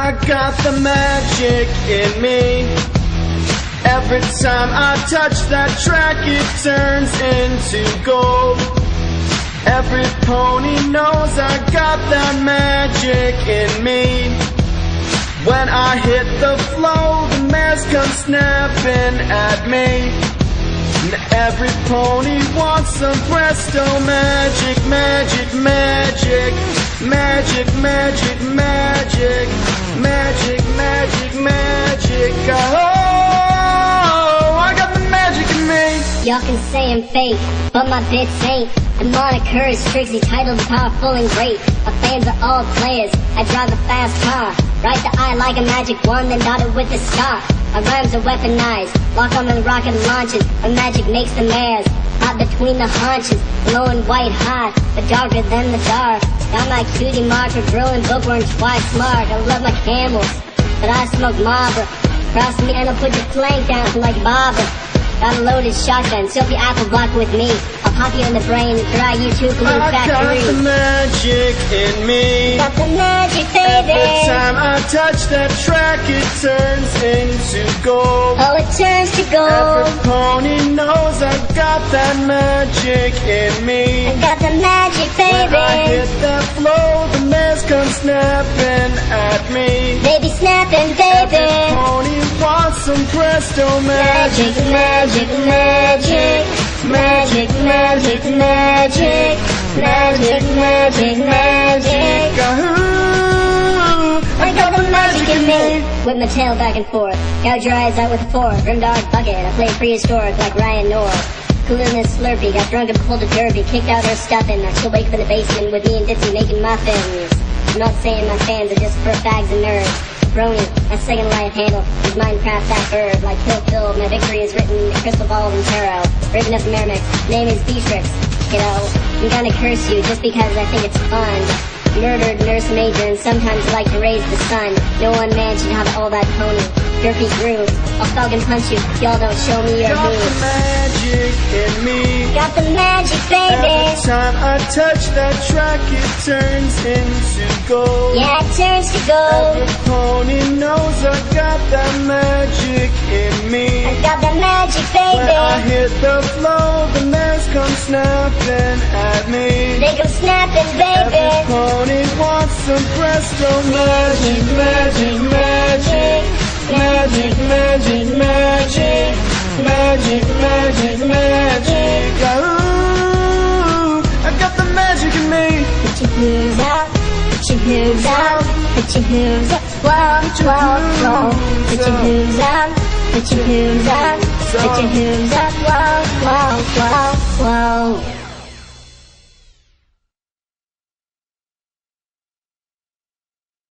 I got the magic in me. Every time I touch that track, it turns into gold. Every pony knows I got that magic in me. When I hit the flow, the mares come snapping at me. And every pony wants some presto magic, magic, magic, magic, magic, magic, magic, magic, magic. Oh, I got the magic in me. Y'all can say I'm fake, but my bits ain't. The moniker is Trixie, titled Powerful and Great. My fans are all players, I drive a fast car. Write the I like a magic wand, then dot it with a star. My rhymes are weaponized, lock on the rocket launches. My magic makes the mares hot between the haunches. Glowing white hot, but darker than the dark. Got my cutie marker, drilling bookworm twice smart. I love my camels, but I smoke Marlboro. Cross me and I'll put your flank down like Barbara. Got a loaded shotgun, Sophie Apple block with me. I'll pop you in the brain and dry you to a glue factory. I got the magic in me. Got the magic, baby. Every time I touch that track, it turns into gold. Oh, it turns to gold. Every pony knows I got that magic in me. I got the magic, baby. When I hit that flow, the mares come snapping at me. They be snapping, baby. Every pony wants some presto magic. Magic, magic, magic, magic, magic, magic, magic, magic, magic. Ooh, I got the magic in me. Whip my tail back and forth, gouge your eyes out with a fork. Grimdark bucket, I play prehistoric like Ryan North. Cooler than Slurpee, got drunk and pulled a derby. Kicked out her stuffing, I still wake up in the basement with me and Ditsy making muffins. I'm not saying my fans are just for fags and nerds. Brony, my second life handle is Minecraft that bird. Like Kill Phil, my victory is written in crystal balls and tarot. Raven up Merrimack, name is Beatrix. You know, I'm gonna curse you just because I think it's fun. Murdered nurse major and sometimes like to raise the sun. No one man should have all that pony. Derpy grooves, I'll falcon punch you, y'all don't show me your got the moves. magic in me. Got the magic, baby. Every time I touch that track, it turns into gold. Yeah, it turns to gold. Every pony knows I got that magic in me. I got the magic, When I baby. hit the flow, the mares come snapping at me. They go snapping, Every baby. pony wants some presto magic, magic, magic, magic, magic, magic, magic, magic, magic. Ooh, I got the magic in me. Put your hooves out, put your hooves out, put your hooves up, whoa, whoa, whoa. Put your hooves out, put your hooves out, put your hooves up, whoa, whoa, whoa, whoa.